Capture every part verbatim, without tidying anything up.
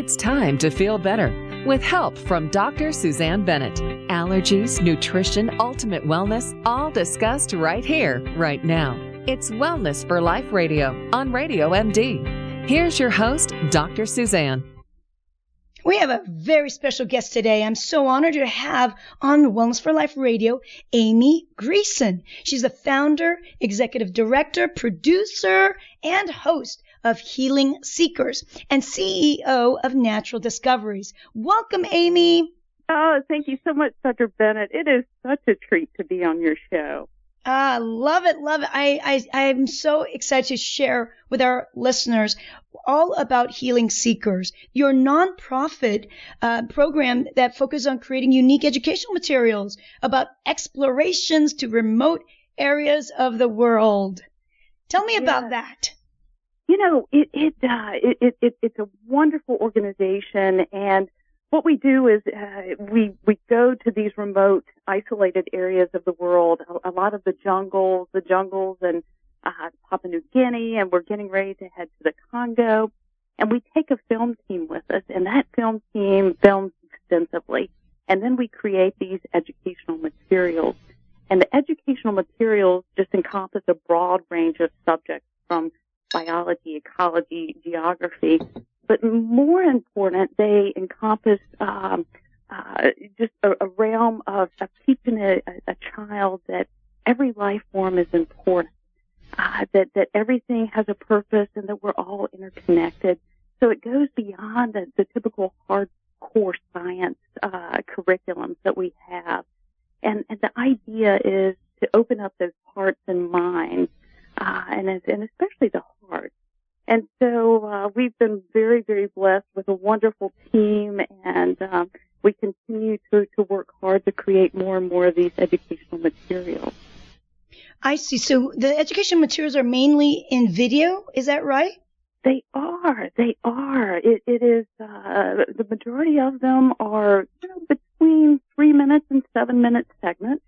It's time to feel better with help from Doctor Suzanne Bennett. Allergies, nutrition, ultimate wellness, all discussed right here, right now. It's Wellness for Life Radio on Radio M D. Here's your host, Doctor Suzanne. We have a very special guest today. I'm so honored to have on Wellness for Life Radio, Amy Greason. She's the founder, executive director, producer, and host of Healing Seekers and C E O of Natural Discoveries. Welcome, Amy. Oh, thank you so much, Doctor Bennett. It is such a treat to be on your show. Ah, love it, love it. I, I, I'm so excited to share with our listeners all about Healing Seekers, your nonprofit uh, program that focuses on creating unique educational materials about explorations to remote areas of the world. Tell me yeah. about that. You know, it, it, uh, it, it, it, it's a wonderful organization, and what we do is uh, we we go to these remote, isolated areas of the world, a, a lot of the jungles, the jungles in uh, Papua New Guinea, and we're getting ready to head to the Congo. And we take a film team with us, and that film team films extensively. And then we create these educational materials. And the educational materials just encompass a broad range of subjects from biology, ecology, geography. But more important, they encompass um, uh, just a, a realm of, of teaching a, a child that every life form is important, uh, that, that everything has a purpose and that we're all interconnected. So it goes beyond the, the typical hardcore science uh, curriculums that we have. And, and the idea is to open up those hearts and minds, uh, and, and especially the heart. And so uh, we've been very, very blessed with a wonderful team, and um, we continue to, to work hard to create more and more of these educational materials. I see. So the educational materials are mainly in video, is that right? They are. They are. It, it is. Uh, the majority of them are, you know, between three minutes and seven minute segments,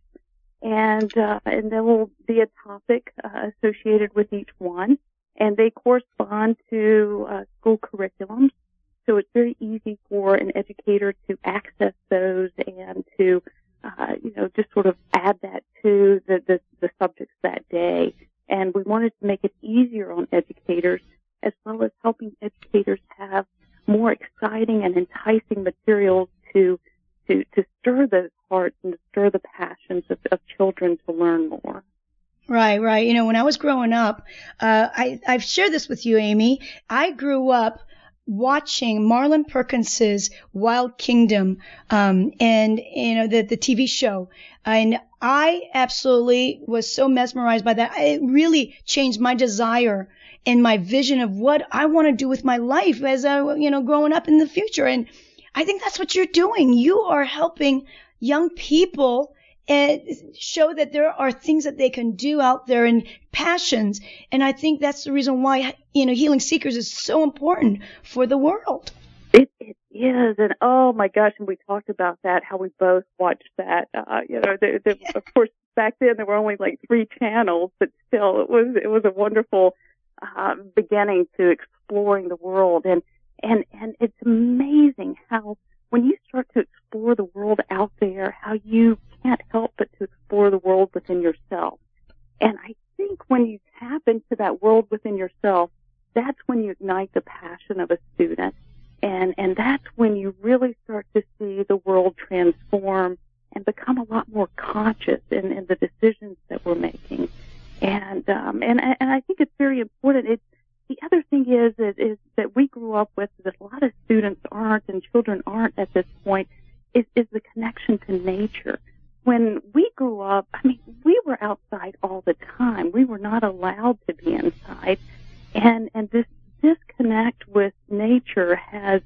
and uh, and there will be a topic uh, associated with each one. And they correspond to uh, school curriculums, so it's very easy for an educator to access those and to, uh, you know, just sort of add that to the, the, the subjects that day. And we wanted to make it easier on educators, as well as helping educators have more exciting and enticing materials to to, to stir those hearts and to stir the passions of, of children to learn more. Right, right. You know, when I was growing up, uh, I, I've shared this with you, Amy. I grew up watching Marlon Perkins's Wild Kingdom, um, and, you know, the, the T V show. And I absolutely was so mesmerized by that. It really changed my desire and my vision of what I want to do with my life as I, you know, growing up in the future. And I think that's what you're doing. You are helping young people and show that there are things that they can do out there and passions. And I think that's the reason why, you know, Healing Seekers is so important for the world. It, it is. And oh my gosh, and we talked about that, how we both watched that. Uh, you know, the, the, of course, back then there were only like three channels, but still it was, it was a wonderful, uh, beginning to exploring the world. And, and, and it's amazing how when you start to explore the world out there, how you can't help but to explore the world within yourself. And I think when you tap into that world within yourself, that's when you ignite the passion of a student. And, and that's when you really start to see the world transform and become a lot more conscious in, in the decisions that we're making. And, um, and, and I think it's very important. It's, the other thing is, is, is that we grew up with, that a lot of students aren't and children aren't at this point, is, is the connection to nature. When we grew up, I mean, we were outside all the time. We were not allowed to be inside. And, and this disconnect with nature has,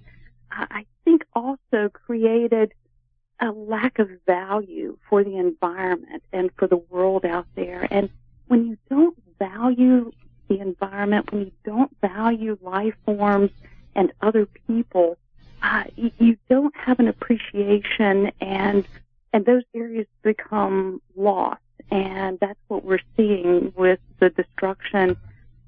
I think, also created a lack of value for the environment and for the world out there. And when you don't value the environment, when you don't value life forms and other people, uh, you, you don't have an appreciation, and and those areas become lost. And that's what we're seeing with the destruction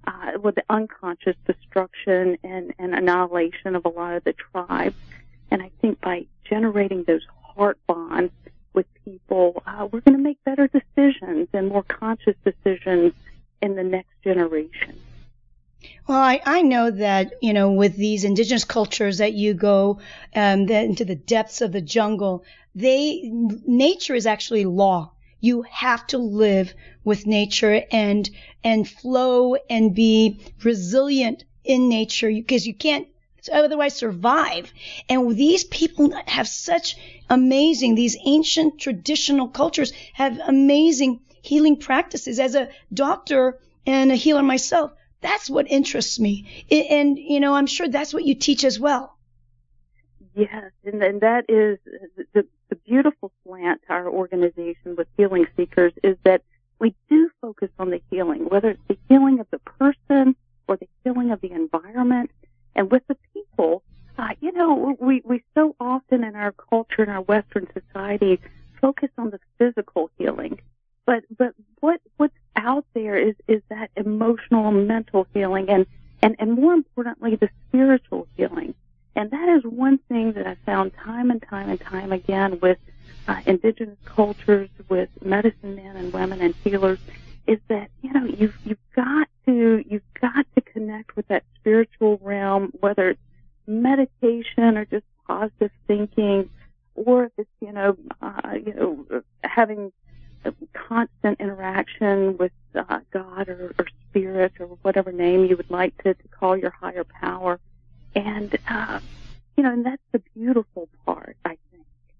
uh, with the unconscious destruction and, and annihilation of a lot of the tribes. And I think by generating those heart bonds with people, uh, we're going to make better decisions and more conscious decisions in the next generation. Well, I, I know that, you know, with these indigenous cultures that you go um, the, into the depths of the jungle, they nature is actually law. You have to live with nature and and flow and be resilient in nature because you can't otherwise survive. And these people have such amazing, these ancient traditional cultures have amazing healing practices. As a doctor and a healer myself, that's what interests me. And, you know, I'm sure that's what you teach as well. Yes, and, and that is the, the beautiful slant to our organization with Healing Seekers is that we do focus on the healing, whether it's the healing of the person or the healing of the environment. And with the people, uh, you know, we, we so often in our culture, in our Western society, focus on the physical healing. But but what what's out there is, is that emotional, mental healing, and, and, and more importantly, the spiritual healing. And that is one thing that I found time and time and time again with uh, indigenous cultures, with medicine men and women and healers, is that, you know, you've, you've got to, you've got to connect with that spiritual realm, whether it's meditation or just positive thinking, or if it's, you know, uh, you know, having a constant interaction with uh, God or, or spirit or whatever name you would like to, to call your higher power. And, uh, you know, and that's the beautiful part, I think.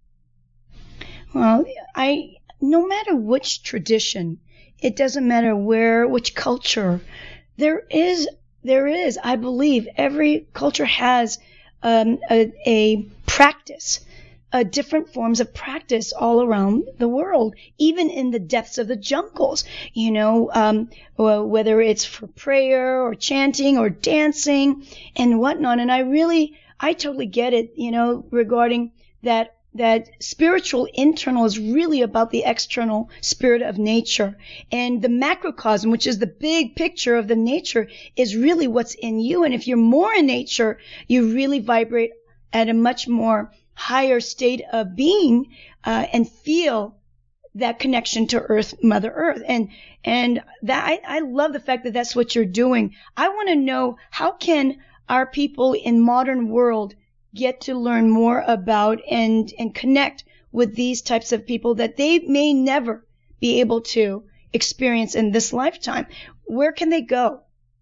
Well, I, no matter which tradition, it doesn't matter where, which culture, there is, there is, I believe, every culture has um, a, a practice, uh, different forms of practice all around the world, even in the depths of the jungles, you know, um, whether it's for prayer or chanting or dancing and whatnot. And I really, I totally get it, you know, regarding that that spiritual internal is really about the external spirit of nature. And the macrocosm, which is the big picture of the nature, is really what's in you. And if you're more in nature, you really vibrate at a much more higher state of being uh, and feel that connection to Earth, Mother Earth. And and that I, I love the fact that that's what you're doing. I want to know, how can our people in modern world get to learn more about and, and connect with these types of people that they may never be able to experience in this lifetime? Where can they go?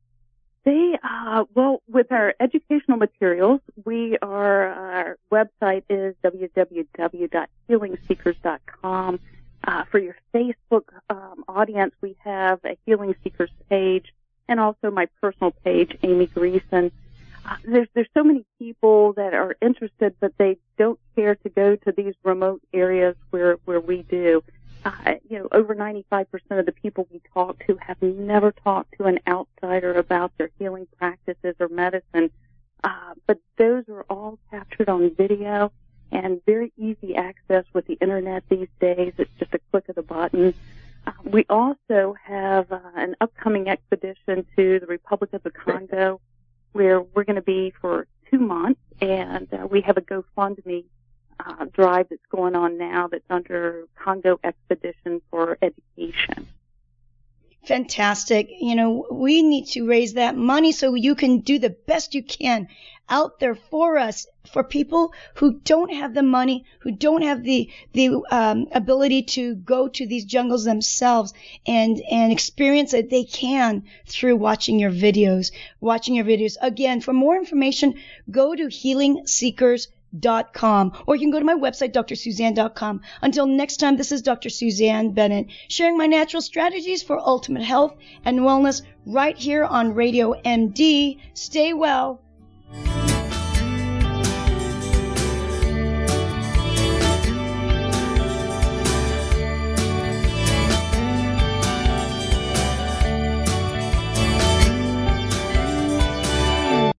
They, uh, well, with our educational materials, we are, our website is w w w dot healing seekers dot com. Uh, for your Facebook um, audience, we have a Healing Seekers page and also my personal page, Amy Greason. Uh, there's there's so many people that are interested, but they don't care to go to these remote areas where where we do. Uh, you know, over ninety-five percent of the people we talk to have never talked to an outsider about their healing practices or medicine. Uh, but those are all captured on video and very easy access with the internet these days. It's just a click of the button. Uh, we also have uh, an upcoming expedition to the Republic of the Congo, where we're going to be for two months, and uh, we have a GoFundMe uh, drive that's going on now that's under Congo Expedition for Education. Fantastic. You know, we need to raise that money so you can do the best you can out there for us, for people who don't have the money, who don't have the the um, ability to go to these jungles themselves and and experience it. They can through watching your videos, watching your videos. Again, for more information, go to healing seekers dot com, or you can go to my website, d r suzanne dot com. Until next time, this is Doctor Suzanne Bennett, sharing my natural strategies for ultimate health and wellness right here on Radio M D. Stay well